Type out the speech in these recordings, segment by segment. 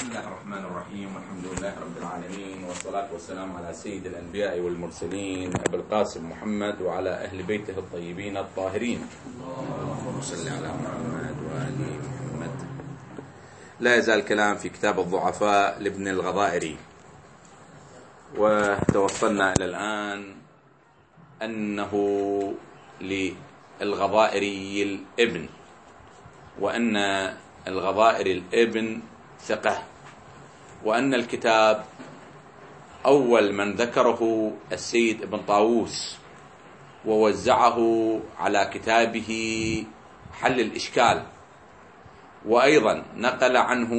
بسم الله الرحمن الرحيم، والحمد لله رب العالمين، والصلاة والسلام على سيد الأنبياء والمرسلين أبي القاسم محمد وعلى أهل بيته الطيبين الطاهرين. اللهم صل على محمد وآل محمد. لا يزال الكلام في كتاب الضعفاء لابن الغضائري، وتوصلنا إلى الآن أنه للغضائري الابن، وأن الغضائري الابن ثقة، وأن الكتاب أول من ذكره السيد ابن طاووس ووزعه على كتابه حل الإشكال، وأيضا نقل عنه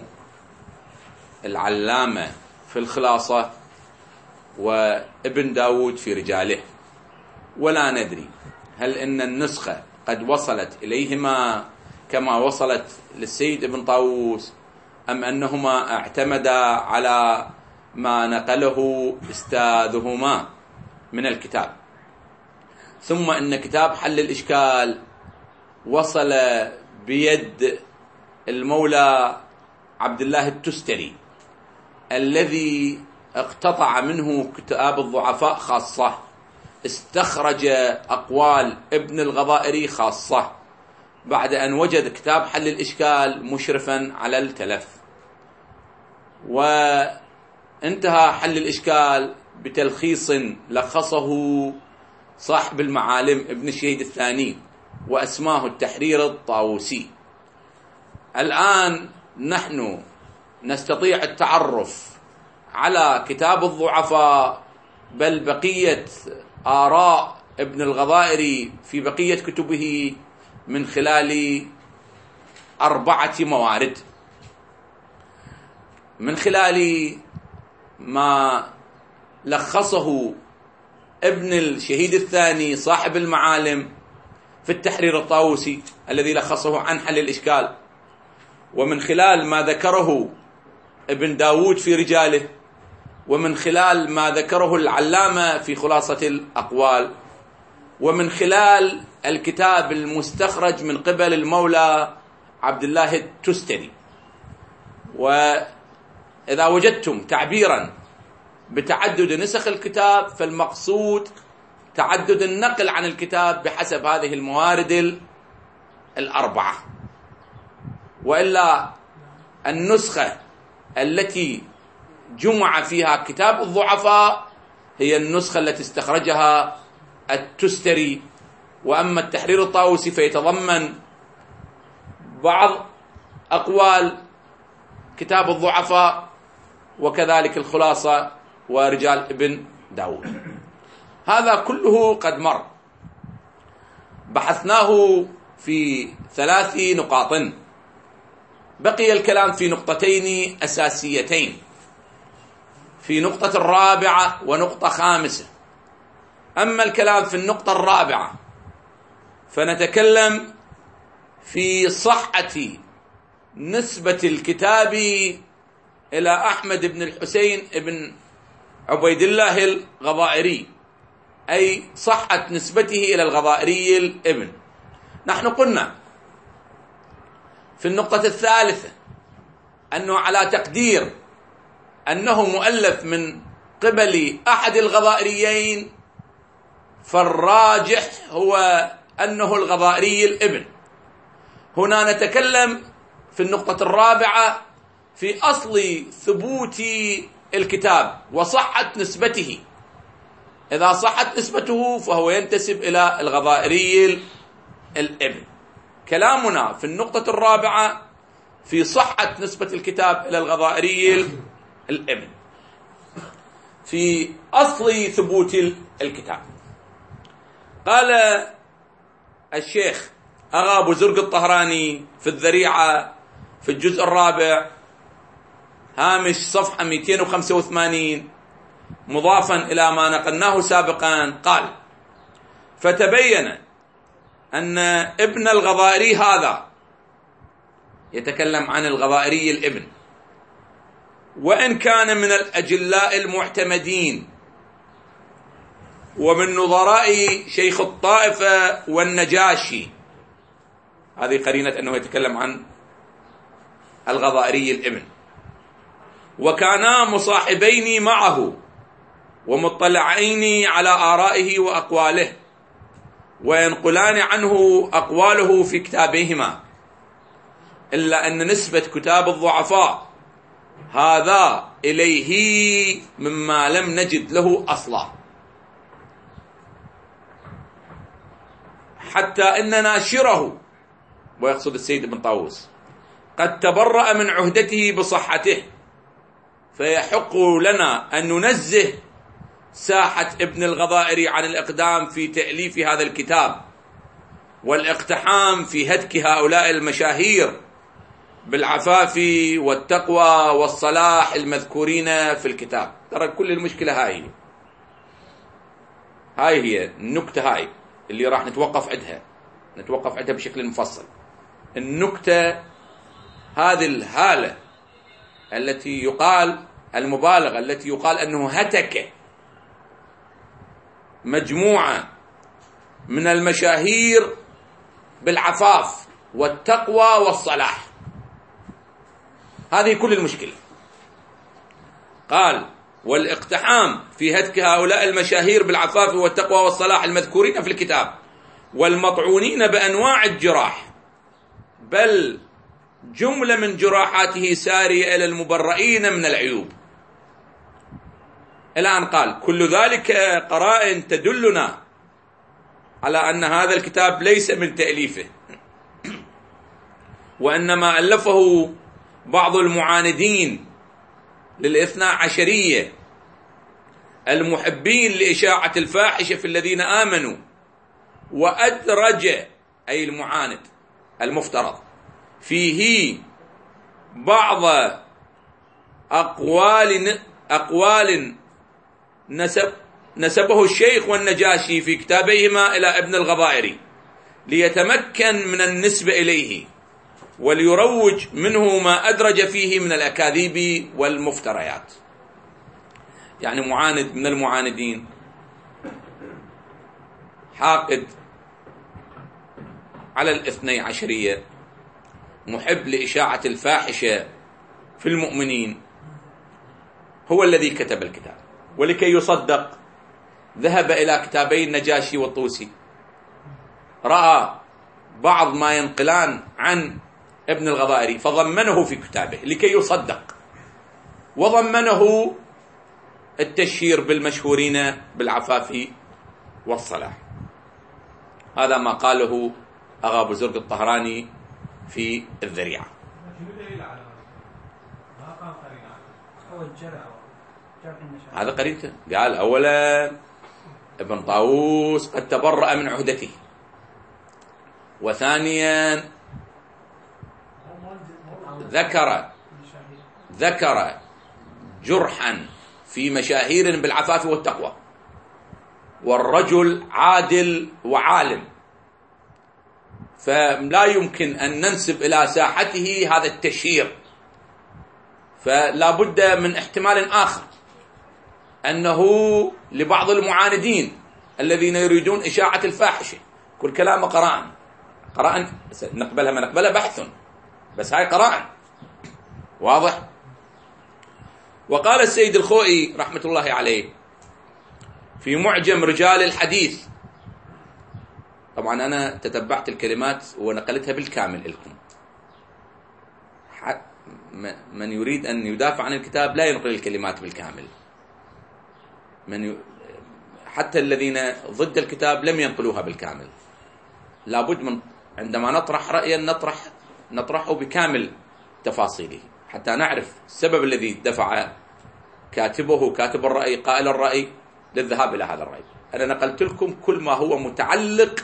العلامة في الخلاصة وابن داود في رجاله. ولا ندري هل إن النسخة قد وصلت إليهما كما وصلت للسيد ابن طاووس، أم أنهما اعتمدا على ما نقله أستاذهما من الكتاب. ثم إن كتاب حل الإشكال وصل بيد المولى عبد الله التستري، الذي اقتطع منه كتاب الضعفاء خاصة، استخرج أقوال ابن الغضائري خاصة، بعد أن وجد كتاب حل الإشكال مشرفا على التلف. وانتهى حل الإشكال بتلخيص لخصه صاحب المعالم ابن الشهيد الثاني، وأسماه التحرير الطاووسي. الآن نحن نستطيع التعرف على كتاب الضعفاء، بل بقية آراء ابن الغضائري في بقية كتبه، من خلال 4 موارد. من خلال ما لخصه ابن الشهيد الثاني صاحب المعالم في التحرير الطاووسي الذي لخصه عن حل الإشكال، ومن خلال ما ذكره ابن داود في رجاله، ومن خلال ما ذكره العلامة في خلاصة الأقوال، ومن خلال الكتاب المستخرج من قبل المولى عبد الله التستري. وإذا وجدتم تعبيرا بتعدد نسخ الكتاب، فالمقصود تعدد النقل عن الكتاب بحسب هذه الموارد 4. وإلا النسخة التي جمع فيها كتاب الضعفاء هي النسخة التي استخرجها التستري، وأما التحرير الطاووسي فيتضمن بعض أقوال كتاب الضعفاء، وكذلك الخلاصة ورجال ابن داود. هذا كله قد مر، بحثناه في 3 نقاط. بقي الكلام في نقطتين أساسيتين، في نقطة 4 ونقطة 5. أما الكلام في النقطة 4 فنتكلم في صحة نسبة الكتاب إلى أحمد بن الحسين بن عبيد الله الغضائري، أي صحة نسبته إلى الغضائري الابن. نحن قلنا في النقطة 3 أنه على تقدير أنه مؤلف من قبل أحد الغضائريين، فالراجح هو أنه الغضائري الابن. هنا نتكلم في النقطة 4 في أصل ثبوت الكتاب وصحة نسبته. إذا صحت نسبته فهو ينتسب إلى الغضائري الابن. كلامنا في النقطة 4 في صحة نسبة الكتاب إلى الغضائري الابن، في أصل ثبوت الكتاب. قال الشيخ أغا أبو زرق الطهراني في الذريعة في الجزء 4 هامش صفحة 285 مضافا إلى ما نقلناه سابقا، قال: فتبين أن ابن الغضائري هذا، يتكلم عن الغضائري الابن، وإن كان من الأجلاء المعتمدين ومن نظراء شيخ الطائفة والنجاشي، هذه قرينة أنه يتكلم عن الغضائري الابن، وكانا مصاحبين معه ومطلعين على آرائه وأقواله، وينقلان عنه أقواله في كتابيهما، إلا أن نسبة كتاب الضعفاء هذا إليه مما لم نجد له أصلا، حتى إن ناشره، ويقصد السيد ابن طاووس، قد تبرأ من عهدته بصحته، فيحق لنا أن ننزه ساحة ابن الغضائري عن الإقدام في تأليف هذا الكتاب والاقتحام في هتك هؤلاء المشاهير بالعفاف والتقوى والصلاح المذكورين في الكتاب. ترى كل المشكلة هاي هي النكتة، هاي اللي راح نتوقف عندها بشكل مفصل. النكتة هذه الهالة التي يقال، المبالغة التي يقال أنه هتك مجموعة من المشاهير بالعفاف والتقوى والصلاح، هذه كل المشكلة. قال: والاقتحام في هتك هؤلاء المشاهير بالعفاف والتقوى والصلاح المذكورين في الكتاب، والمطعونين بأنواع الجراح، بل جملة من جراحاته سارية إلى المبرئين من العيوب. الآن قال: كل ذلك قرائن تدلنا على أن هذا الكتاب ليس من تأليفه، وإنما ألفه بعض المعاندين للاثنا عشرية المحبين لإشاعة الفاحشة في الذين آمنوا، وأدرج، أي المعاند المفترض، فيه بعض أقوال نسبه الشيخ والنجاشي في كتابيهما إلى ابن الغضائري ليتمكن من النسبة إليه، وليروج منه ما أدرج فيه من الأكاذيب والمفتريات. يعني معاند من المعاندين، حاقد على الاثني عشرية، محب لإشاعة الفاحشة في المؤمنين، هو الذي كتب الكتاب. ولكي يصدق ذهب إلى كتابي النجاشي والطوسي، رأى بعض ما ينقلان عن ابن الغضائري فضمنه في كتابه لكي يصدق، وضمنه التشهير بالمشهورين بالعفاف والصلاح. هذا ما قاله أغا بزرق الطهراني في الذريعة. هذا قرينته. قال: أولا ابن طاووس قد تبرأ من عهدته، وثانيا ذكر جرحا في مشاهير بالعفاف والتقوى، والرجل عادل وعالم، فلا يمكن أن ننسب إلى ساحته هذا التشهير، فلا بد من احتمال آخر، أنه لبعض المعاندين الذين يريدون إشاعة الفاحشة. كل كلام قرائن نقبلها ما نقبلها بحث، بس هاي قرائن واضح. وقال السيد الخوئي رحمة الله عليه في معجم رجال الحديث، طبعا أنا تتبعت الكلمات ونقلتها بالكامل لكم، من يريد أن يدافع عن الكتاب لا ينقل الكلمات بالكامل، حتى الذين ضد الكتاب لم ينقلوها بالكامل. لابد من عندما نطرح رأيا نطرحه بكامل تفاصيله، حتى نعرف السبب الذي دفع كاتب الرأي، قائل الرأي، للذهاب إلى هذا الرأي. أنا نقلت لكم كل ما هو متعلق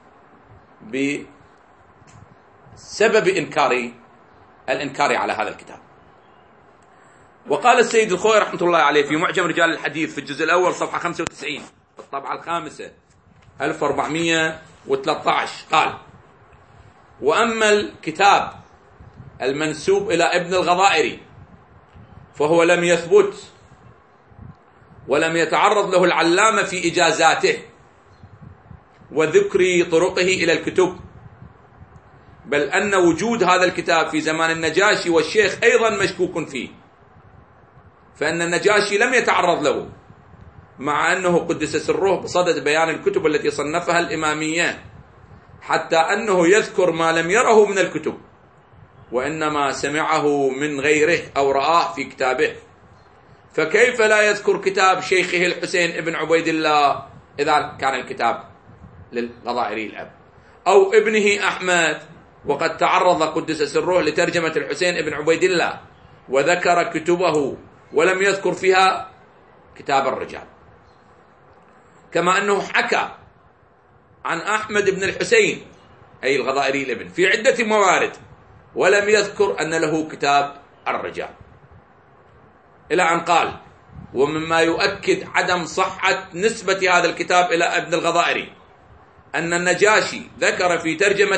بسبب الإنكار على هذا الكتاب. وقال السيد الخوئي رحمة الله عليه في معجم رجال الحديث في الجزء الأول صفحة 95 الطبعة الخامسة 1413، قال: وأما الكتاب المنسوب إلى ابن الغضائري فهو لم يثبت ولم يتعرض له العلامة في إجازاته وذكر طرقه إلى الكتب، بل أن وجود هذا الكتاب في زمان النجاشي والشيخ أيضا مشكوك فيه، فإن النجاشي لم يتعرض له، مع أنه قدس سره بصدد بيان الكتب التي صنفها الإمامية، حتى أنه يذكر ما لم يره من الكتب، وإنما سمعه من غيره أو رآه في كتابه. فكيف لا يذكر كتاب شيخه الحسين ابن عبيد الله إذا كان الكتاب للغضائري الأب، أو ابنه أحمد وقد تعرض قدس سره لترجمة الحسين ابن عبيد الله وذكر كتبه ولم يذكر فيها كتاب الرجال، كما أنه حكى عن أحمد بن الحسين أي الغضائري الابن في عدة موارد ولم يذكر أن له كتاب الرجال، إلى أن قال: ومما يؤكد عدم صحة نسبة هذا الكتاب إلى ابن الغضائري أن النجاشي ذكر في ترجمة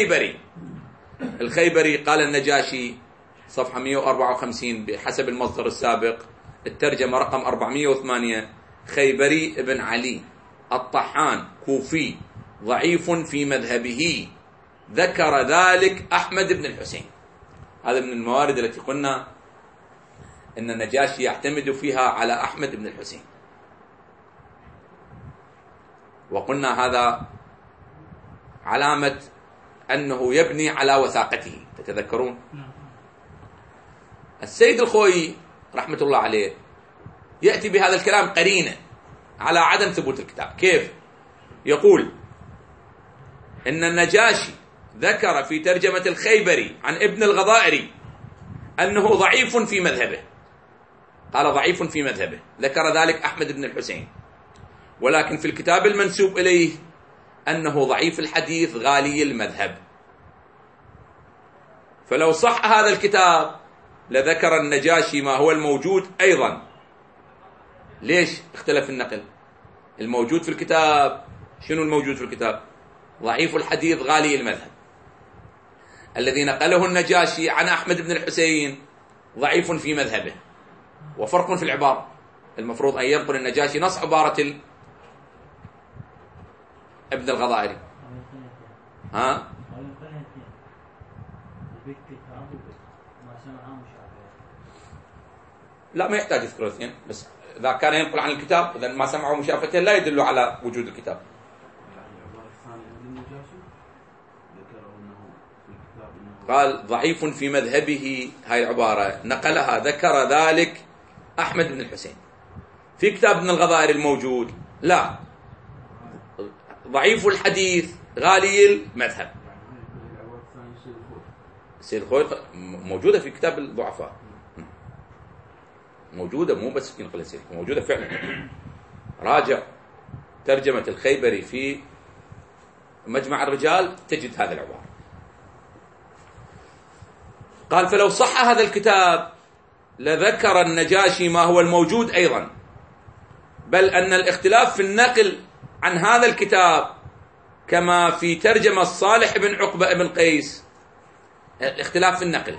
الخيبري قال النجاشي صفحة 154 بحسب المصدر السابق، الترجمة رقم 408: خيبري ابن علي الطحان كوفي ضعيف في مذهبه، ذكر ذلك أحمد بن الحسين. هذا من الموارد التي قلنا أن النجاشي يعتمد فيها على أحمد بن الحسين، وقلنا هذا علامة أنه يبني على وثاقته. تتذكرون السيد الخوئي رحمة الله عليه يأتي بهذا الكلام قرينة على عدم ثبوت الكتاب. كيف؟ يقول إن النجاشي ذكر في ترجمة الخيبري عن ابن الغضائري أنه ضعيف في مذهبه، قال ضعيف في مذهبه، ذكر ذلك أحمد بن الحسين، ولكن في الكتاب المنسوب إليه أنه ضعيف الحديث غالي المذهب. فلو صح هذا الكتاب لذكر النجاشي ما هو الموجود أيضا. ليش اختلف النقل؟ الموجود في الكتاب شنو الموجود في الكتاب؟ ضعيف الحديث غالي المذهب. الذي نقله النجاشي عن أحمد بن الحسين ضعيف في مذهبه، وفرق في العبارة. المفروض أن ينقل النجاشي نص عبارة ابن الغضائري. ها؟ لا، ما يحتاج يذكر الاثنين، بس إذا كان ينقل عن الكتاب إذا ما سمعوا مشافتين لا يدل على وجود الكتاب. قال ضعيف في مذهبه، هاي العبارة نقلها ذكر ذلك أحمد بن الحسين. في كتاب ابن الغضائري الموجود لا، ضعيف الحديث غالي المذهب. سيد الخوئي موجودة في كتاب الضعفاء، موجودة، مو بس ينقل السيد، موجودة فعلا. راجع ترجمة الخيبري في مجمع الرجال تجد هذه العبارة. قال: فلو صح هذا الكتاب لذكر النجاشي ما هو الموجود أيضا، بل أن الاختلاف في النقل عن هذا الكتاب كما في ترجمة صالح بن عقبة بن قيس، الاختلاف في النقل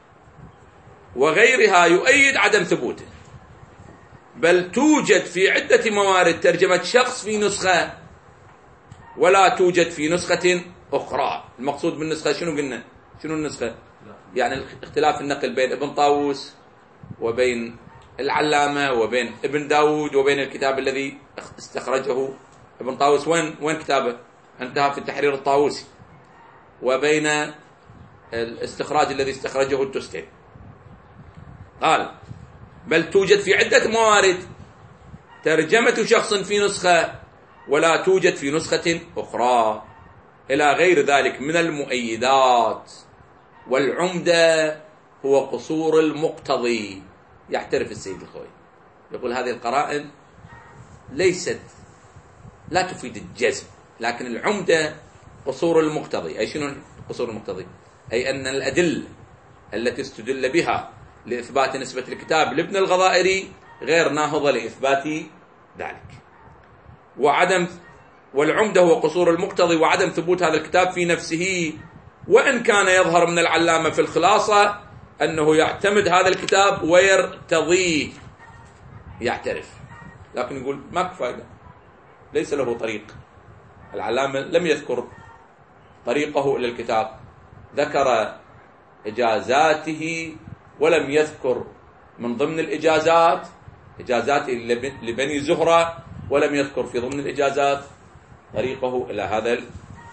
وغيرها يؤيد عدم ثبوته، بل توجد في عدة موارد ترجمة شخص في نسخة ولا توجد في نسخة أخرى. المقصود بالنسخة شنو قلنا؟ شنو النسخة؟ يعني اختلاف النقل بين ابن طاووس وبين العلامة وبين ابن داود وبين الكتاب الذي استخرجه ابن طاووس. وين كتابه؟ انتهى في التحرير الطاووسي. وبين الاستخراج الذي استخرجه التستري. قال: بل توجد في عدة موارد ترجمة شخص في نسخة ولا توجد في نسخة أخرى، إلى غير ذلك من المؤيدات. والعمدة هو قصور المقتضي. يعترف السيد الخوئي، يقول هذه القرائن لا تفيد الجزم، لكن العمدة قصور المقتضي. أي شنو قصور المقتضي؟ أي أن الأدلة التي استدل بها لإثبات نسبة الكتاب لابن الغضائري غير ناهضة لإثبات ذلك. والعمدة هو قصور المقتضي وعدم ثبوت هذا الكتاب في نفسه، وإن كان يظهر من العلامة في الخلاصة أنه يعتمد هذا الكتاب ويرتضيه، يعترف، لكن يقول ما كفاية، ليس له طريق. العلامة لم يذكر طريقه إلى الكتاب، ذكر إجازاته ولم يذكر من ضمن الإجازات إجازات لبني زهرة، ولم يذكر في ضمن الإجازات طريقه إلى هذا الكتاب.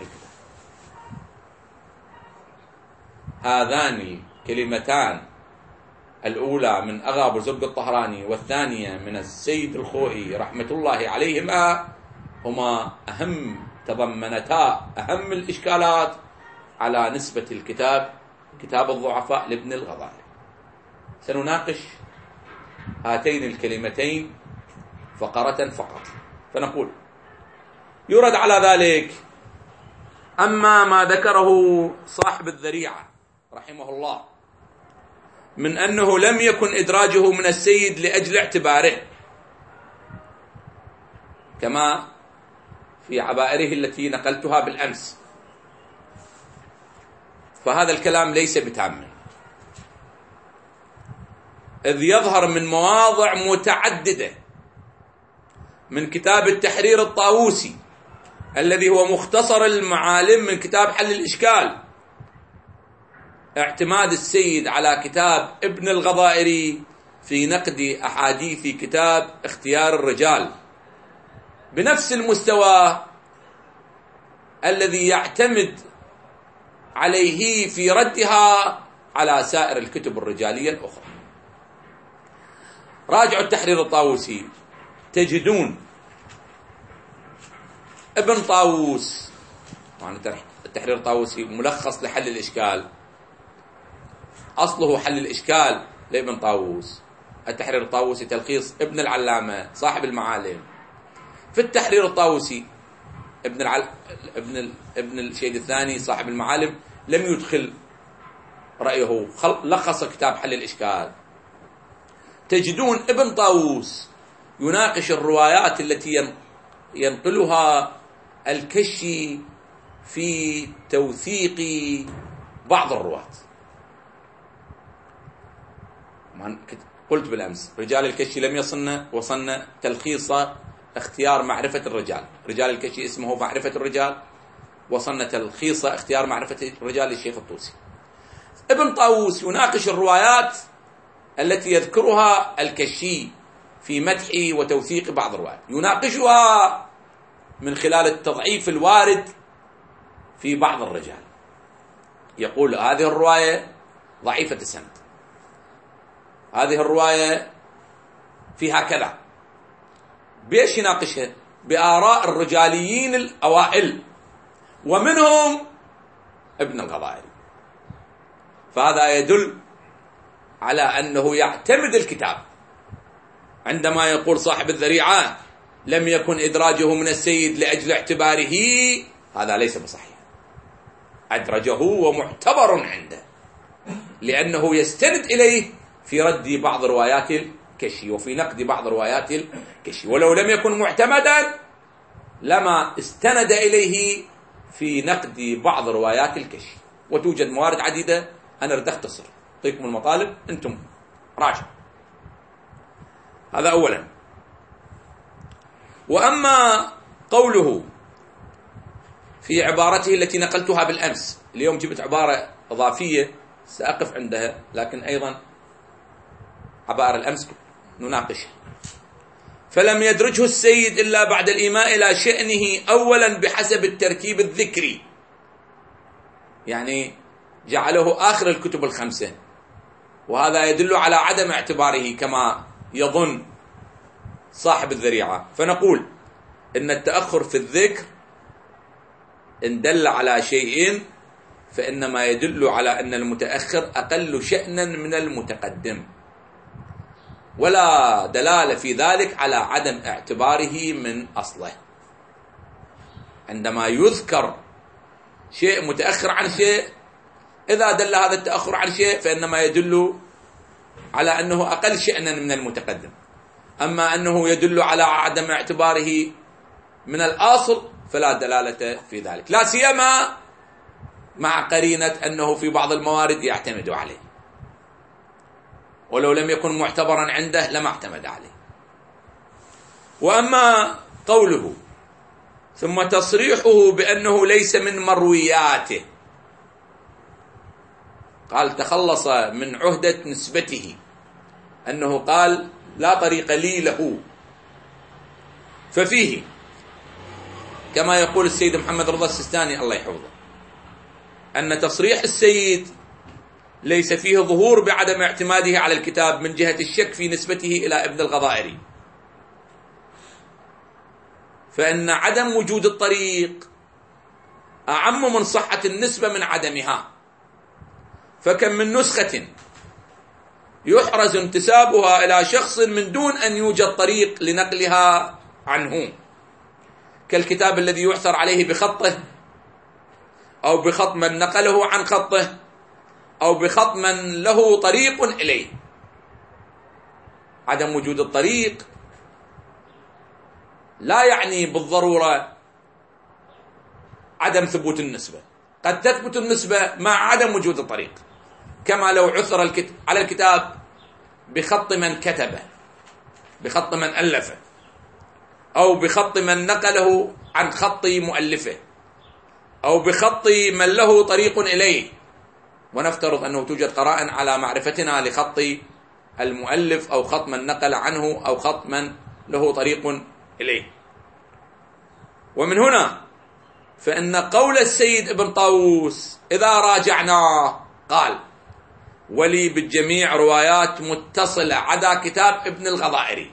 هذان الكلمتان، الأولى من أغا أبو زرق الطهراني والثانية من السيد الخوئي رحمة الله عليهما، هما تضمنتا أهم الإشكالات على نسبة الكتاب كتاب الضعفاء لابن الغضائري. سنناقش هاتين الكلمتين فقرة فقط. فنقول: يرد على ذلك أما ما ذكره صاحب الذريعة رحمه الله من أنه لم يكن إدراجه من السيد لأجل اعتباره، كما في عبائره التي نقلتها بالأمس، فهذا الكلام ليس بتام، إذ يظهر من مواضع متعددة من كتاب التحرير الطاووسي الذي هو مختصر المعالم من كتاب حل الإشكال اعتماد السيد على كتاب ابن الغضائري في نقد أحاديث كتاب اختيار الرجال بنفس المستوى الذي يعتمد عليه في ردها على سائر الكتب الرجالية الأخرى. راجعوا التحرير الطاووسي تجدون ابن طاووس، التحرير الطاووسي ملخص لحل الإشكال، أصله حل الإشكال لابن طاووس، التحرير الطاووسي تلخيص ابن العلامة صاحب المعالم. في التحرير الطاووسي ابن الشهيد الثاني صاحب المعالم لم يدخل رأيه، لخص كتاب حل الإشكال. تجدون ابن طاووس يناقش الروايات التي ينقلها الكشي في توثيق بعض الرواة. قلت بالأمس رجال الكشي لم وصلنا تلخيص اختيار معرفة الرجال، رجال الكشي اسمه معرفة الرجال، وصلنا تلخيص اختيار معرفة الرجال للشيخ الطوسي. ابن طاووس يناقش الروايات التي يذكرها الكشي في مدح وتوثيق بعض الروايات، يناقشها من خلال التضعيف الوارد في بعض الرجال. يقول هذه الرواية ضعيفة السند، هذه الرواية فيها كذا. بيش يناقشها؟ بآراء الرجاليين الأوائل ومنهم ابن الغضائري. فهذا يدل على أنه يعتمد الكتاب. عندما يقول صاحب الذريعة لم يكن إدراجه من السيد لأجل اعتباره، هذا ليس بصحيح. أدرجه ومعتبر عنده لأنه يستند إليه في رد بعض روايات الكشي وفي نقد بعض روايات الكشي، ولو لم يكن معتمدا لما استند إليه في نقد بعض روايات الكشي. وتوجد موارد عديدة، أنا رد أختصر أعطيكم المطالب، أنتم راجعوا. هذا أولا. وأما قوله في عبارته التي نقلتها بالأمس، اليوم جبت عبارة إضافية سأقف عندها، لكن أيضا عبارة الأمس نناقشها. فلم يدرجه السيد إلا بعد الإيماء إلى شأنه أولا بحسب الترتيب الذكري، يعني جعله آخر الكتب الخمسة، وهذا يدل على عدم اعتباره كما يظن صاحب الذريعة. فنقول إن التأخر في الذكر إن دل على شيء فإنما يدل على أن المتأخر أقل شأنا من المتقدم، ولا دلالة في ذلك على عدم اعتباره من أصله. عندما يذكر شيء متأخر عن شيء، إذا دل هذا التأخر عن شيء فإنما يدل على أنه أقل شأنا من المتقدم. أما أنه يدل على عدم اعتباره من الأصل فلا دلالة في ذلك، لا سيما مع قرينة أنه في بعض الموارد يعتمد عليه، ولو لم يكن معتبرا عنده لما اعتمد عليه. وأما قوله ثم تصريحه بأنه ليس من مروياته، قال تخلص من عهدة نسبته أنه قال لا طريق لي له. ففيه كما يقول السيد محمد رضا السيستاني الله يحفظه أن تصريح السيد ليس فيه ظهور بعدم اعتماده على الكتاب من جهة الشك في نسبته إلى ابن الغضائري، فإن عدم وجود الطريق أعم من صحة النسبة من عدمها، فكم من نسخة يحرز انتسابها إلى شخص من دون أن يوجد طريق لنقلها عنه، كالكتاب الذي يعثر عليه بخطه أو بخط من نقله عن خطه أو بخط من له طريق إليه. عدم وجود الطريق لا يعني بالضرورة عدم ثبوت النسبة، قد تثبت النسبة مع عدم وجود الطريق، كما لو عثر على الكتاب بخط من كتبه، بخط من ألفه، أو بخط من نقله عن خط مؤلفه، أو بخط من له طريق إليه، ونفترض أنه توجد قرائن على معرفتنا لخط المؤلف أو خط من نقل عنه أو خط من له طريق إليه. ومن هنا فإن قول السيد ابن طاووس إذا راجعناه قال ولي بالجميع روايات متصلة عدا كتاب ابن الغضائري،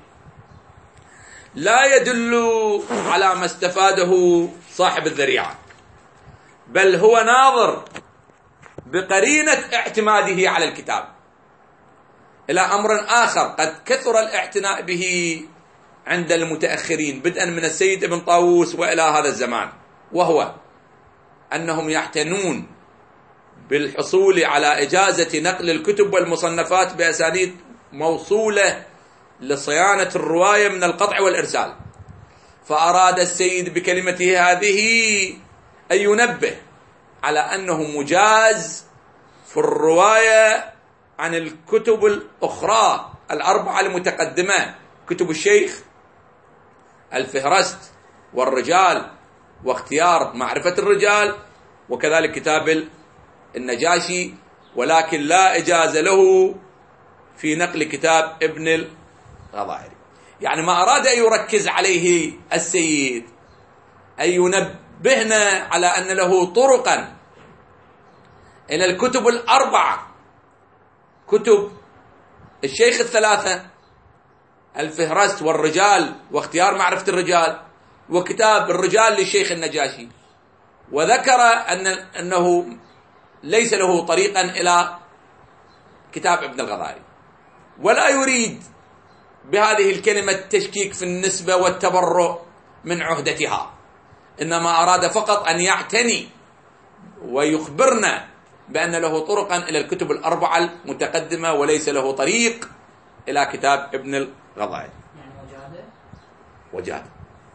لا يدل على ما استفاده صاحب الذريعة، بل هو ناظر بقرينة اعتماده على الكتاب إلى أمر آخر قد كثر الاعتناء به عند المتأخرين بدءا من السيد ابن طاووس وإلى هذا الزمان، وهو أنهم يعتنون بالحصول على إجازة نقل الكتب والمصنفات بأسانيد موصولة لصيانة الرواية من القطع والإرسال. فأراد السيد بكلمته هذه أن ينبه على أنه مجاز في الرواية عن الكتب الأخرى الأربعة المتقدمة، كتب الشيخ، الفهرست، والرجال، واختيار معرفة الرجال، وكذلك كتاب النجاشي، ولكن لا إجازة له في نقل كتاب ابن الغضائري. يعني ما أراد أن يركز عليه السيد أن ينبهنا على أن له طرقا إلى الكتب الأربعة، كتب الشيخ الثلاثة، الفهرست والرجال واختيار معرفة الرجال، وكتاب الرجال للشيخ النجاشي، وذكر أنه ليس له طريقا إلى كتاب ابن الغضائري، ولا يريد بهذه الكلمة التشكيك في النسبة والتبرؤ من عهدتها، إنما أراد فقط أن يعتني ويخبرنا بأن له طرقا إلى الكتب الأربعة المتقدمة وليس له طريق إلى كتاب ابن الغضائري. يعني وجاده.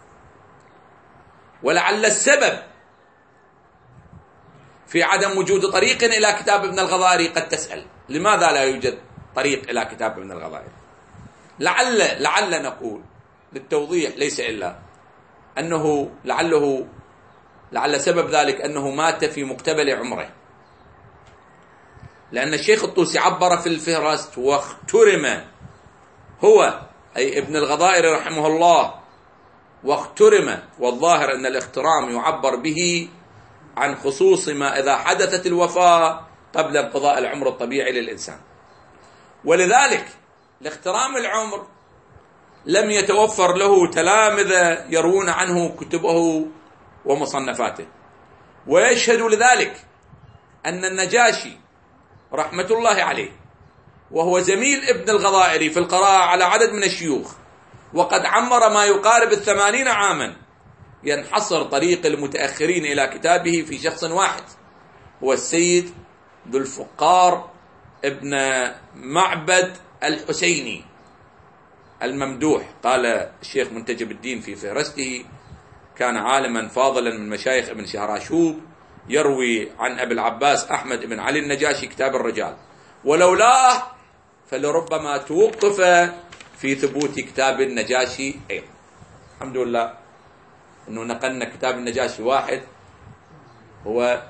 ولعل السبب في عدم وجود طريق إلى كتاب ابن الغضائري قد تسأل لماذا لا يوجد طريق إلى كتاب ابن الغضائري؟ لعل نقول للتوضيح ليس إلا أنه لعل سبب ذلك أنه مات في مقتبل عمره، لأن الشيخ الطوسي عبر في الفهرست واخترم هو أي ابن الغضائري رحمه الله، واخترم، والظاهر أن الاخترام يعبر به عن خصوص ما إذا حدثت الوفاة قبل انقضاء العمر الطبيعي للإنسان، ولذلك لاخترام العمر لم يتوفر له تلامذة يروون عنه كتبه ومصنفاته. ويشهد لذلك أن النجاشي رحمة الله عليه وهو زميل ابن الغضائري في القراءة على عدد من الشيوخ، وقد عمر ما يقارب 80 عاما، ينحصر طريق المتأخرين إلى كتابه في شخص واحد هو السيد ذو الفقار ابن معبد الحسيني الممدوح. قال الشيخ منتجب الدين في فهرسته كان عالما فاضلا من مشايخ ابن شهراشوب، يروي عن أبي العباس أحمد بن علي النجاشي كتاب الرجال، ولولاه فلربما توقف في ثبوت كتاب النجاشي أيضا. الحمد لله أنه نقلنا كتاب النجاشي واحد هو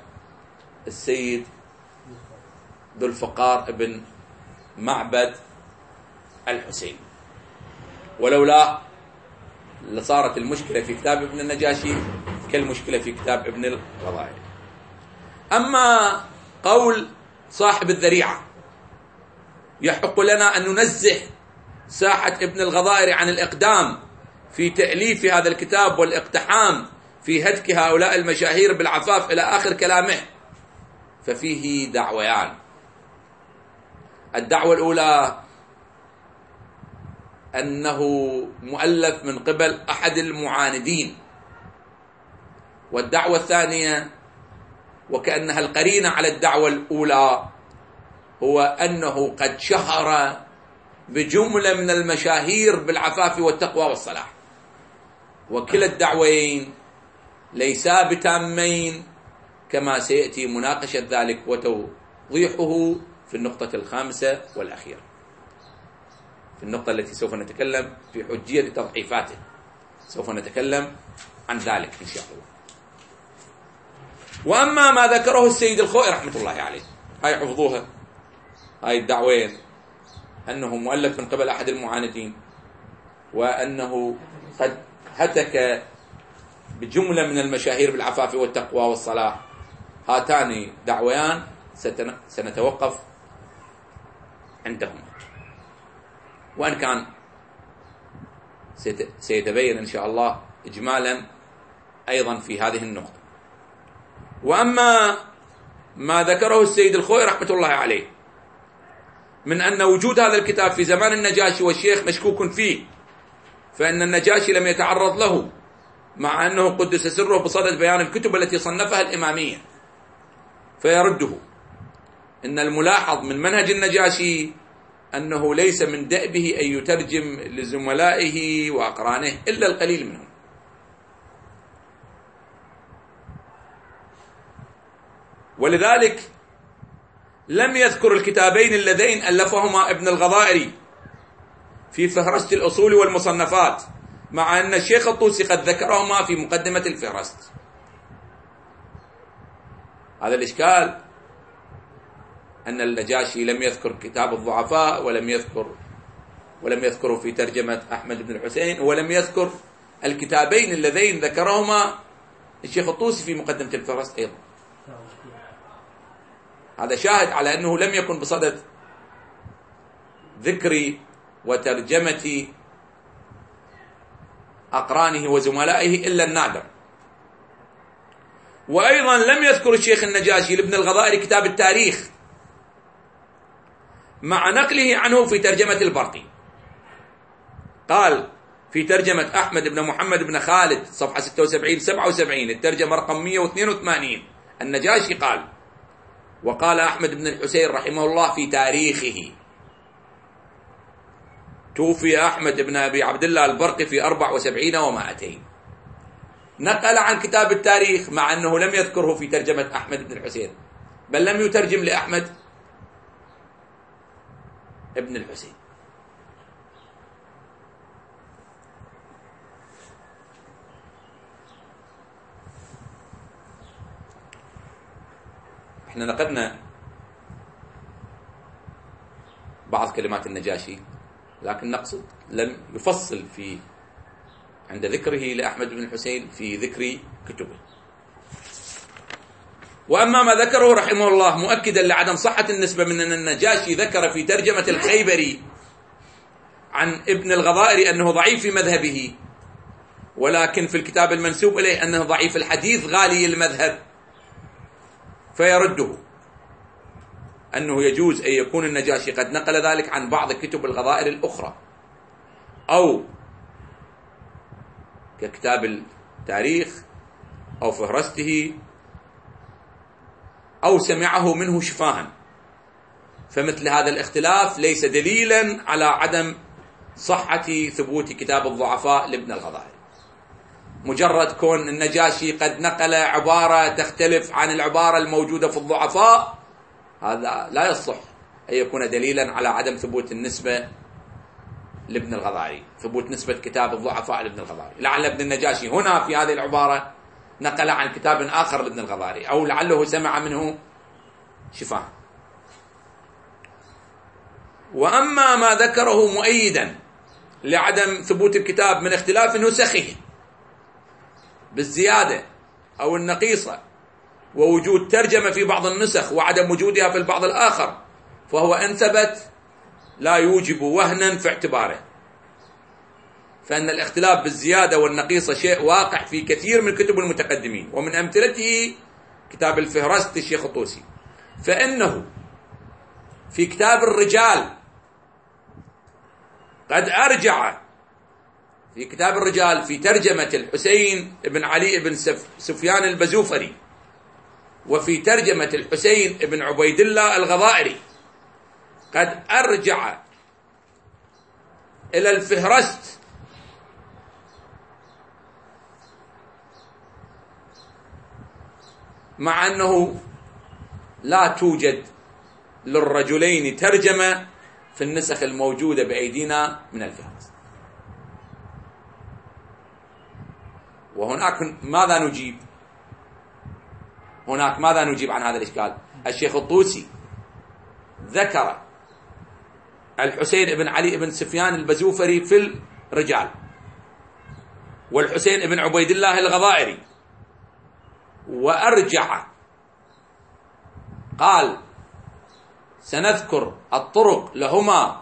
السيد ذو الفقار ابن معبد الحسين، ولولا لصارت المشكلة في كتاب ابن النجاشي كالمشكلة في كتاب ابن الغضائري. أما قول صاحب الذريعة يحق لنا أن ننزه ساحة ابن الغضائري عن الإقدام في تأليف هذا الكتاب والاقتحام في هتك هؤلاء المشاهير بالعفاف إلى آخر كلامه، ففيه دعويان. الدعوة الأولى أنه مؤلف من قبل أحد المعاندين، والدعوة الثانية وكأنها القرينة على الدعوة الأولى هو أنه قد شهر بجملة من المشاهير بالعفاف والتقوى والصلاح، وكلا الدعوين ليسا بتامين كما سيأتي مناقشة ذلك وتوضيحه في النقطة الخامسة والأخيرة، في النقطة التي سوف نتكلم في حجية تضعيفاته، سوف نتكلم عن ذلك إن شاء الله. وأما ما ذكره السيد الخوئي رحمة الله عليه، هاي حفظوها، هاي الدعوين، أنه مؤلف من قبل أحد المعاندين، وأنه قد هتك بجملة من المشاهير بالعفاف والتقوى والصلاح، هاتان دعويان سنتوقف عندهما، وأن كان سيتبين إن شاء الله إجمالا أيضا في هذه النقطة. وأما ما ذكره السيد الخوئي رحمة الله عليه من أن وجود هذا الكتاب في زمان النجاشي والشيخ مشكوك فيه، فإن النجاشي لم يتعرض له مع أنه قدس سره بصدد بيان الكتب التي صنفها الإمامية، فيرده. إن الملاحظ من منهج النجاشي أنه ليس من دأبه أن يترجم لزملائه وأقرانه إلا القليل منهم، ولذلك لم يذكر الكتابين اللذين ألفهما ابن الغضائري في فهرست الأصول والمصنفات، مع أن الشيخ الطوسي قد ذكرهما في مقدمة الفهرست. هذا الإشكال أن النجاشي لم يذكر كتاب الضعفاء ولم يذكره في ترجمة أحمد بن الحسين، ولم يذكر الكتابين اللذين ذكرهما الشيخ الطوسي في مقدمة الفهرست أيضا. هذا شاهد على أنه لم يكن بصدد ذكر وترجمة أقرانه وزملائه إلا النادر. وأيضا لم يذكر الشيخ النجاشي لابن الغضائري كتاب التاريخ مع نقله عنه في ترجمة البرقي. قال في ترجمة أحمد بن محمد بن خالد صفحة 76-77 الترجمة رقم 182 النجاشي قال: وقال أحمد بن الحسين رحمه الله في تاريخه: توفي أحمد بن أبي عبد الله البرقي في 74 و200. نقل عن كتاب التاريخ مع أنه لم يذكره في ترجمة أحمد بن الحسين، بل لم يترجم لأحمد ابن الحسين. احنا نقدنا بعض كلمات النجاشي، لكن نقصد لم يفصل في عند ذكره لأحمد بن الحسين في ذكر كتبه. وأما ما ذكره رحمه الله مؤكدا لعدم صحة النسبة من أن النجاشي ذكر في ترجمة الخيبري عن ابن الغضائري أنه ضعيف في مذهبه، ولكن في الكتاب المنسوب إليه أنه ضعيف الحديث غالي المذهب، فيرده أنه يجوز أن يكون النجاشي قد نقل ذلك عن بعض كتب الغضائر الأخرى، أو ككتاب التاريخ أو فهرسته، أو سمعه منه شفاها. فمثل هذا الاختلاف ليس دليلا على عدم صحة ثبوت كتاب الضعفاء لابن الغضائري. مجرد كون النجاشي قد نقل عبارة تختلف عن العبارة الموجودة في الضعفاء، هذا لا يصح أن يكون دليلا على عدم ثبوت النسبة لابن الغضائري، ثبوت نسبة كتاب الضعفاء لابن الغضائري. لعل ابن النجاشي هنا في هذه العبارة نقل عن كتاب آخر لابن الغضائري، أو لعله سمع منه شفاه. وأما ما ذكره مؤيدا لعدم ثبوت الكتاب من اختلاف نسخه بالزيادة أو النقيصة ووجود ترجمة في بعض النسخ وعدم وجودها في البعض الآخر، فهو إن ثبت لا يوجب وهنا في اعتباره، فإن الاختلاف بالزيادة والنقيصة شيء واقع في كثير من كتب المتقدمين، ومن أمثلته كتاب الفهرست الشيخ الطوسي، فإنه في كتاب الرجال قد أرجع في كتاب الرجال في ترجمة الحسين بن علي بن سفيان البزوفري، وفي ترجمة الحسين بن عبيد الله الغضائري قد أرجع إلى الفهرست مع أنه لا توجد للرجلين ترجمة في النسخ الموجودة بأيدينا من الفهرست. وهناك ماذا نجيب؟ هناك ماذا نجيب عن هذا الإشكال؟ الشيخ الطوسي ذكر الحسين بن علي بن سفيان البزوفري في الرجال، والحسين بن عبيد الله الغضائري، وأرجع قال سنذكر الطرق لهما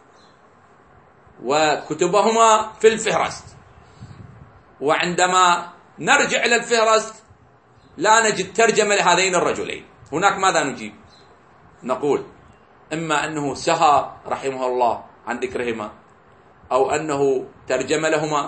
وكتبهما في الفهرست، وعندما نرجع إلى الفهرست لا نجد ترجمة لهذين الرجلين. هناك ماذا نجيب؟ نقول إما أنه سهى رحمه الله عن ذكرهما، أو أنه ترجم لهما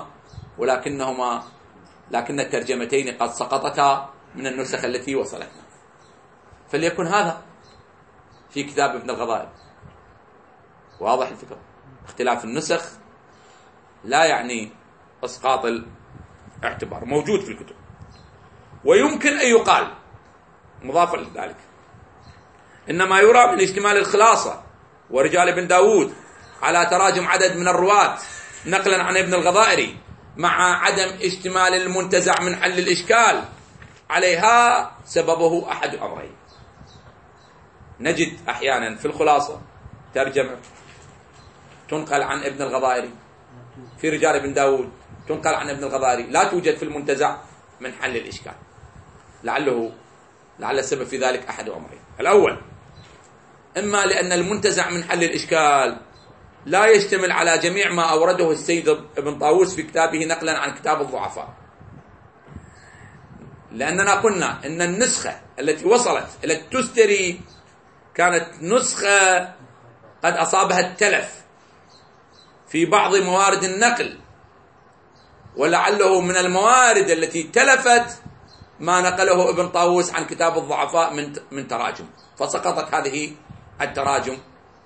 لكن الترجمتين قد سقطتا من النسخ التي وصلتنا. فليكن هذا في كتاب ابن الغضائر. واضح الفكرة؟ اختلاف النسخ لا يعني اسقاط الاعتبار، موجود في الكتب. ويمكن أن يقال مضافا لذلك إن ما يرى من اشتمال الخلاصة ورجال ابن داود على تراجم عدد من الرواة نقلا عن ابن الغضائري مع عدم اشتمال المنتزع من حل الإشكال عليها سببه أحد أمرين. نجد أحيانا في الخلاصة ترجمة تنقل عن ابن الغضائري، في رجال ابن داود تنقل عن ابن الغضائري، لا توجد في المنتزع من حل الإشكال. لعل السبب في ذلك أحد أمرين. الأول، إما لأن المنتزع من حل الإشكال لا يشتمل على جميع ما أورده السيد ابن طاووس في كتابه نقلا عن كتاب الضعفاء، لأننا قلنا إن النسخة التي وصلت إلى التستري كانت نسخة قد أصابها التلف في بعض موارد النقل، ولعله من الموارد التي تلفت ما نقله ابن طاووس عن كتاب الضعفاء من تراجم، فسقطت هذه التراجم.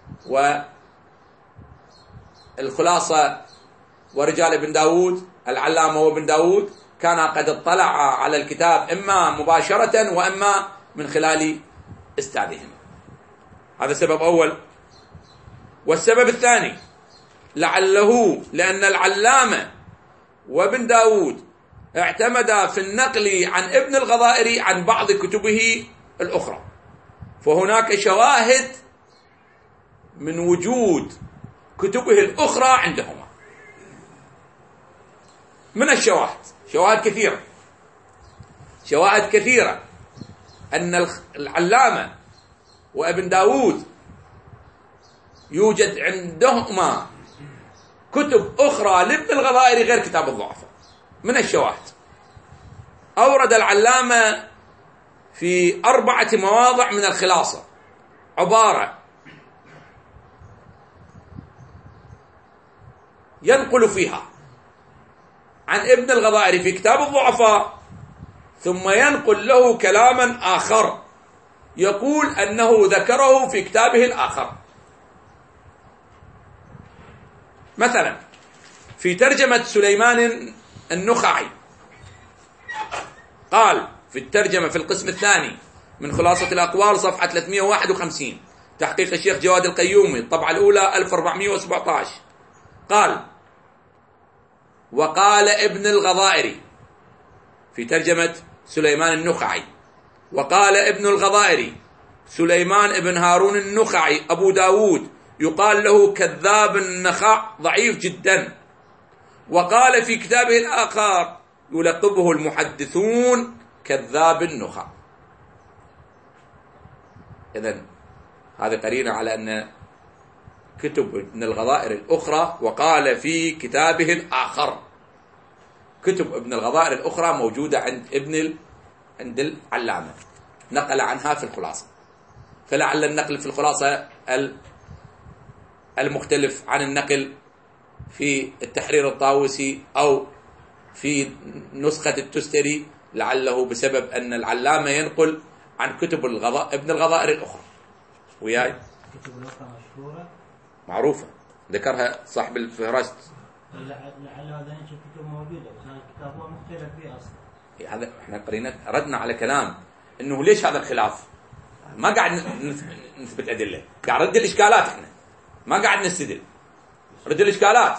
والخلاصة ورجال ابن داود، العلامة وابن داود كان قد اطلع على الكتاب إما مباشرة وإما من خلال استاذهم. هذا سبب أول. والسبب الثاني لعله لأن العلامة وابن داود اعتمد في النقل عن ابن الغضائري عن بعض كتبه الأخرى، فهناك شواهد من وجود كتبه الأخرى عندهما. من الشواهد شواهد كثيرة أن العلامة وابن داود يوجد عندهما كتب أخرى لابن الغضائري غير كتاب الضعفاء. من الشواهد أورد العلامة في 4 مواضع من الخلاصة عبارة ينقل فيها عن ابن الغضائري في كتاب الضعفاء، ثم ينقل له كلاما آخر يقول أنه ذكره في كتابه الآخر. مثلا في ترجمة سليمان النخعي قال في الترجمة في القسم الثاني من خلاصة الأقوال صفحة 351 تحقيق الشيخ جواد القيومي الطبعة الأولى 1417 قال: وقال ابن الغضائري في ترجمة سليمان النخعي، وقال ابن الغضائري سليمان ابن هارون النخعي أبو داود يقال له كذاب النخاع ضعيف جدا. وقال في كتابه الآخر يلقبه المحدثون كذاب النخاع. إذن هذه قرينة على أن كتب ابن الغضائر الأخرى، وقال في كتابه الآخر، كتب ابن الغضائر الأخرى موجودة عند العلامة، نقل عنها في الخلاصة. فلعل النقل في الخلاصة المختلف عن النقل في التحرير الطاوسي أو في نسخة التستري، لعله بسبب أن العلامة ينقل عن كتب ابن الغضائر الأخرى. وياي كتب الأخرى مشهورة معروفة ذكرها صاحب الفهرست. لعل هذا كتب موجودة بس هذا الكتاب هو مختلف فيه أصلا. هذا احنا قرينا ردنا على كلام انه ليش هذا الخلاف، ما قاعد نثبت ادله، قاعد نرد الاشكالات، احنا ما قاعد نستدل، رد الاشكالات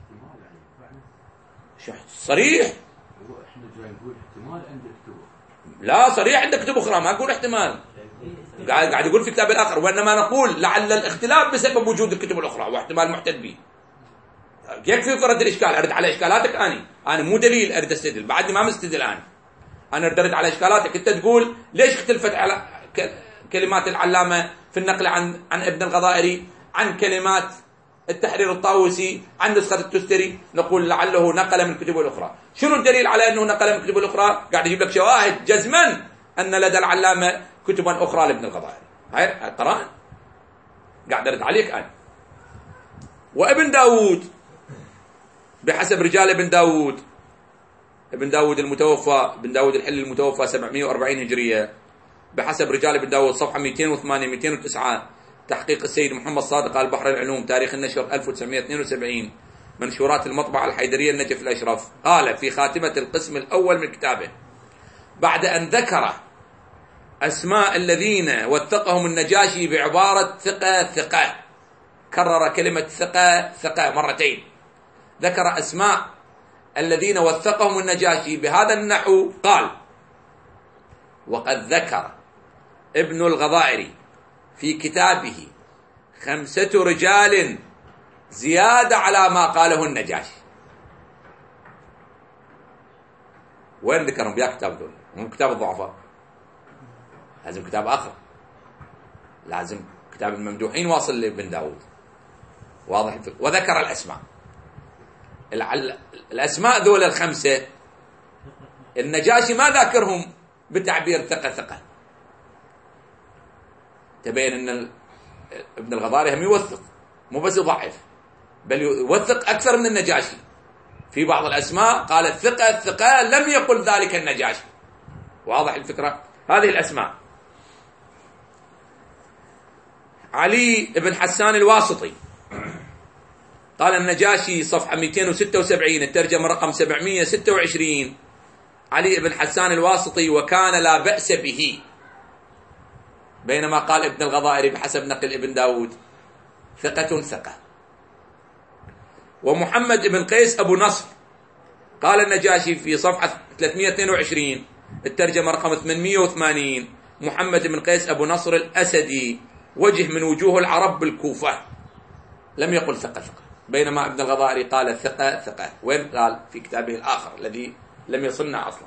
صريح. احنا جاي نقول احتمال عند كتب، لا صريح عند كتب اخرى، ما نقول احتمال، قاعد يقول في كتاب الاخر، وانما نقول لعل الاختلاف بسبب وجود الكتب الاخرى واحتمال محتج به. يكفي رد الاشكال، ارد على اشكالاتك. انا مو دليل ارد استدل، بعدني ما مستدل. انا ارد على اشكالاتك. انت تقول ليش اختلفت على كلمات العلامه في النقل عن ابن الغضائري عن كلمات التحرير الطاوسي عن نسخه التستري؟ نقول لعله نقل من كتبه الاخرى. شنو الدليل على انه نقل من كتبه الاخرى؟ قاعد يجيب لك شواهد جزما ان لدى العلامه كتبا اخرى لابن الغضائري. هاي قران قاعد ارد عليك انا. وابن داود بحسب رجال ابن داود المتوفى، ابن داود الحل المتوفى 740 هجرية، بحسب رجال ابن داود صفحة 208 209، تحقيق السيد محمد صادق على البحر العلوم، تاريخ النشر 1972، منشورات المطبعة الحيدرية النجف الأشرف. قال في خاتمة القسم الأول من كتابه بعد أن ذكر أسماء الذين وثقهم النجاشي بعبارة ثقة، كرر كلمة ثقة مرتين، ذكر أسماء الذين وثقهم النجاشي بهذا النحو. قال وقد ذكر ابن الغضائري في كتابه 5 رجال زيادة على ما قاله النجاشي. وين ذكرهم بيا كتاب دول؟ مو كتاب الضعفاء، لازم كتاب آخر، لازم كتاب الممدوحين واصل لابن داود، واضح. وذكر الأسماء ذول ال5 النجاشي ما ذاكرهم بتعبير ثقة. تبين ان ابن الغضائري هم يوثق، مو بس يضعف، بل يوثق اكثر من النجاشي. في بعض الاسماء قال الثقة لم يقل ذلك النجاشي. واضح الفكرة؟ هذه الاسماء: علي بن حسان الواسطي، قال النجاشي صفحة 276 الترجمة رقم 726: علي بن حسان الواسطي وكان لا بأس به، بينما قال ابن الغضائري بحسب نقل ابن داود ثقة. ومحمد بن قيس أبو نصر، قال النجاشي في صفحة 322 الترجمة رقم 880: محمد بن قيس أبو نصر الأسدي وجه من وجوه العرب بالكوفة، لم يقل ثقة. بينما ابن الغضائري قال ثقة. وين قال؟ في كتابه الآخر الذي لم يصلنا أصلا.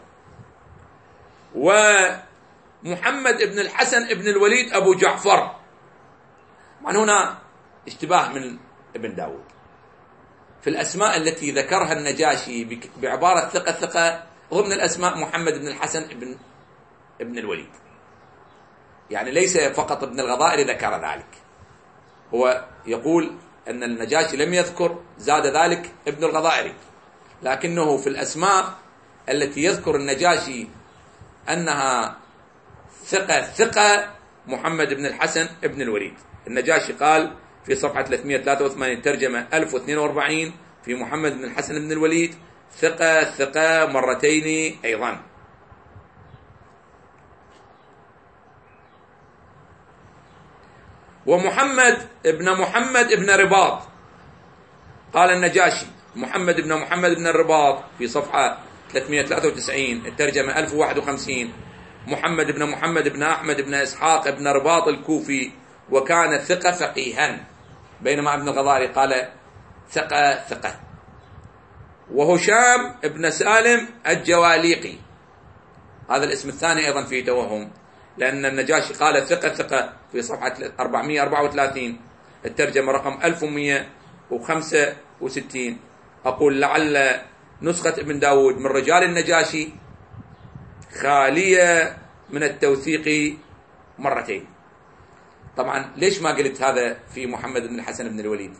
ومحمد بن الحسن بن الوليد أبو جعفر، من هنا اشتباه من ابن داود في الأسماء التي ذكرها النجاشي بعبارة ثقة، ضمن الأسماء محمد بن الحسن بن الوليد. يعني ليس فقط ابن الغضائري ذكر ذلك، هو يقول أن النجاشي لم يذكر، زاد ذلك ابن الغضائري، لكنه في الأسماء التي يذكر النجاشي أنها ثقة محمد بن الحسن بن الوليد. النجاشي قال في صفحة 383 ترجمة 1042 في محمد بن الحسن بن الوليد ثقة مرتين أيضا. ومحمد بن رباط، قال النجاشي محمد بن الرباط في صفحة 393 الترجمة 1051: محمد بن أحمد بن إسحاق بن رباط الكوفي، وكان ثقة فقيها. بينما ابن الغضائري قال ثقة ثقة. وهشام ابن سالم الجواليقي، هذا الاسم الثاني أيضا فيه توهم، لأن النجاشي قال ثقة ثقة في صفحة 434، الترجمة رقم 1165. أقول لعل نسخة ابن داود من رجال النجاشي خالية من التوثيق مرتين. طبعا ليش ما قلت هذا في محمد بن الحسن بن الوليد؟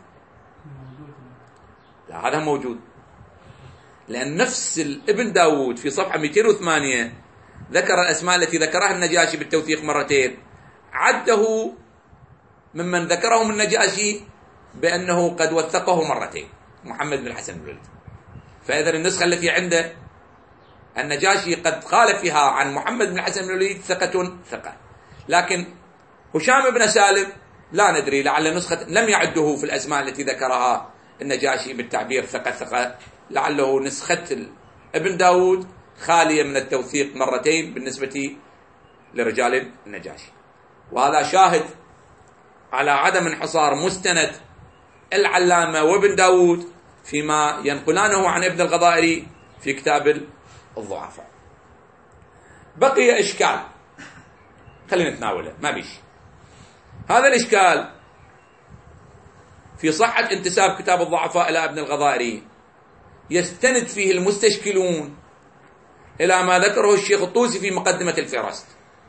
لا، هذا موجود، لأن نفس ابن داود في صفحة 208 ذكر الأسماء التي ذكرها النجاشي بالتوثيق مرتين، عده ممن ذكرهم النجاشي بأنه قد وثقه مرتين، محمد بن الحسن بن الوليد. فإذا النسخة التي عنده النجاشي قد قال فيها عن محمد بن الحسن بن الوليد ثقة ثقة، لكن هشام بن سالم لا ندري، لعل نسخة لم يعده في الأسماء التي ذكرها النجاشي بالتعبير ثقة ثقة، لعله نسخة ابن داود خالية من التوثيق مرتين بالنسبة لرجال النجاشي. وهذا شاهد على عدم انحصار مستند العلامة وابن داود فيما ينقلانه عن ابن الغضائري في كتاب الضعفاء. بقي إشكال خلينا نتناوله، ما بيش. هذا الإشكال في صحة انتساب كتاب الضعفاء إلى ابن الغضائري يستند فيه المستشكلون إلى ما ذكره الشيخ الطوسي في مقدمة الفهرست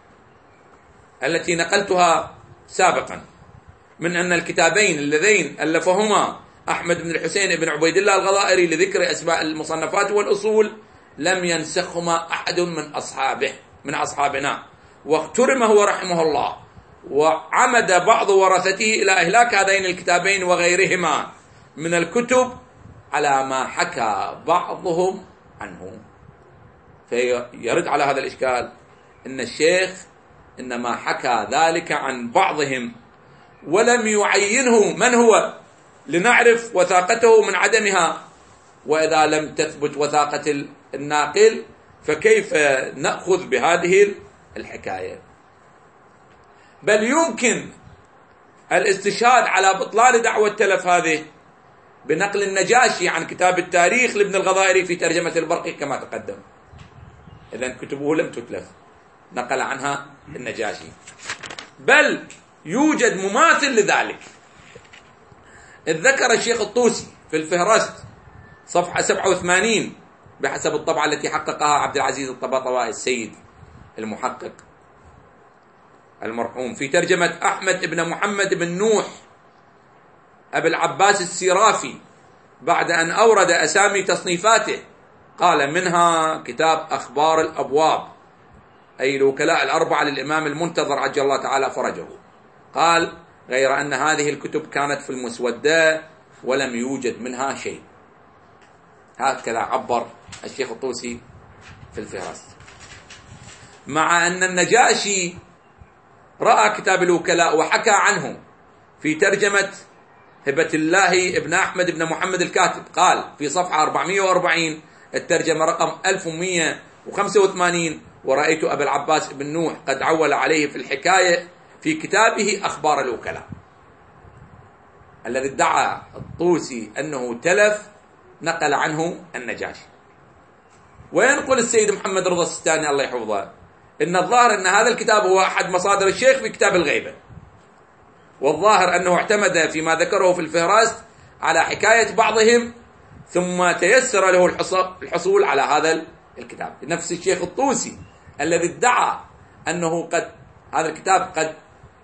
التي نقلتها سابقا، من أن الكتابين اللذين ألفهما أحمد بن الحسين بن عبيد الله الغضائري لذكر أسماء المصنفات والأصول لم ينسخهما أحد من أصحابنا، واغترم هو رحمه الله، وعمد بعض ورثته إلى إهلاك هذين الكتابين وغيرهما من الكتب على ما حكى بعضهم عنه. فيرد على هذا الإشكال إن الشيخ إنما حكى ذلك عن بعضهم ولم يعينه من هو لنعرف وثاقته من عدمها، وإذا لم تثبت وثاقة الناقل فكيف نأخذ بهذه الحكاية؟ بل يمكن الاستشهاد على بطلان دعوة التلف هذه بنقل النجاشي عن كتاب التاريخ لابن الغضائري في ترجمة البرقي كما تقدم. إذن كتبه لم تتلف، نقل عنها النجاشي، بل يوجد مماثل لذلك. إذ ذكر الشيخ الطوسي في الفهرست صفحة 87 بحسب الطبعة التي حققها عبد العزيز الطباطبائي السيد المحقق المرحوم في ترجمة أحمد بن محمد بن نوح أبي العباس السيرافي بعد أن أورد أسامي تصنيفاته، قال منها كتاب أخبار الأبواب، أي الوكلاء الأربعة للإمام المنتظر عجل الله تعالى فرجه. قال غير أن هذه الكتب كانت في المسودة ولم يوجد منها شيء. هكذا عبر الشيخ الطوسي في الفهرست، مع أن النجاشي رأى كتاب الوكلاء وحكى عنه في ترجمة هبة الله ابن أحمد بن محمد الكاتب، قال في صفحة 440 الترجمة رقم 1185: ورأيت أبا العباس بن نوح قد عول عليه في الحكاية في كتابه أخبار الوكلاء. الذي ادعى الطوسي أنه تلف نقل عنه النجاشي. وينقل السيد محمد رضا السيستاني الله يحفظه إن الظاهر أن هذا الكتاب هو أحد مصادر الشيخ في كتاب الغيبة، والظاهر أنه اعتمد فيما ذكره في الفهرست على حكاية بعضهم ثم تيسر له الحصول على هذا الكتاب. نفس الشيخ الطوسي الذي ادعى أنه قد هذا الكتاب قد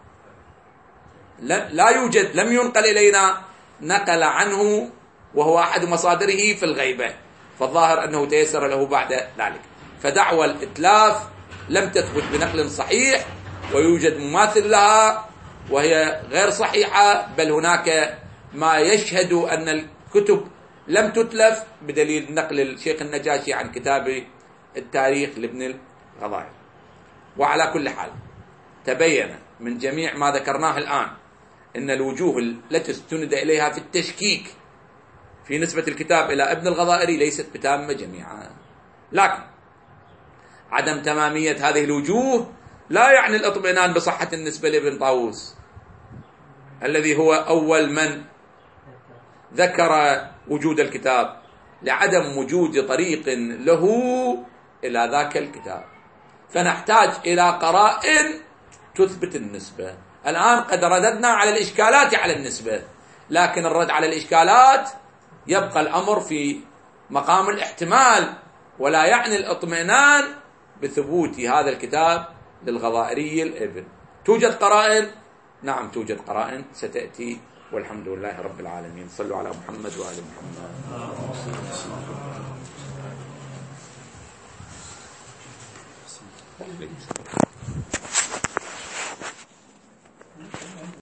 لا يوجد، لم ينقل إلينا، نقل عنه وهو أحد مصادره في الغيبة، فالظاهر أنه تيسر له بعد ذلك. فدعوى الإتلاف لم تثبت بنقل صحيح، ويوجد مماثل لها وهي غير صحيحة، بل هناك ما يشهد أن الكتب لم تتلف بدليل نقل الشيخ النجاشي عن كتاب التاريخ لابن الغضائري. وعلى كل حال تبين من جميع ما ذكرناه الآن أن الوجوه التي استند إليها في التشكيك في نسبة الكتاب إلى ابن الغضائري ليست بتامة جميعا، لكن عدم تمامية هذه الوجوه لا يعني الاطمئنان بصحة النسبة لابن طاووس، الذي هو أول من ذكر وجود الكتاب لعدم وجود طريق له إلى ذاك الكتاب، فنحتاج إلى قرائن تثبت النسبة. الآن قد رددنا على الإشكالات على النسبة، لكن الرد على الإشكالات يبقى الأمر في مقام الاحتمال، ولا يعني الاطمئنان بثبوت هذا الكتاب للغضائري الابن. توجد قرائن؟ نعم توجد قرائن ستأتي، والحمد لله رب العالمين. صلوا على محمد وآل محمد.